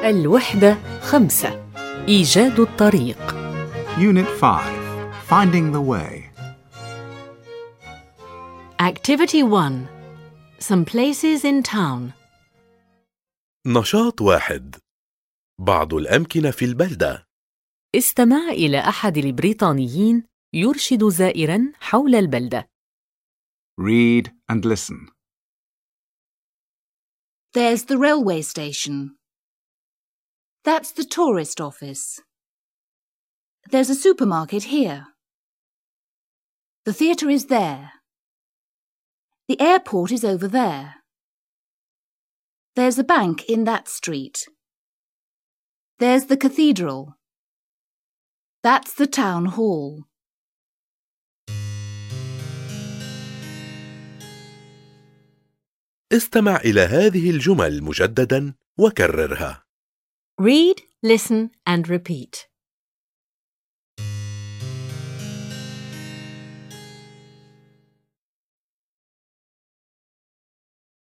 الوحدة 5 إيجاد الطريق. Unit 5, Finding the Way. Activity 1. Some places in town. نشاط 1. بعض الأمكنة في البلدة. استمع إلى أحد البريطانيين يرشد زائراً حول البلدة. Read and listen. There's the railway station. That's the tourist office. There's a supermarket here. The theatre is there. The airport is over there. There's a bank in that street. There's the cathedral. That's the town hall. استمع إلى هذه الجمل مجدداً وكررها. Read, listen and repeat.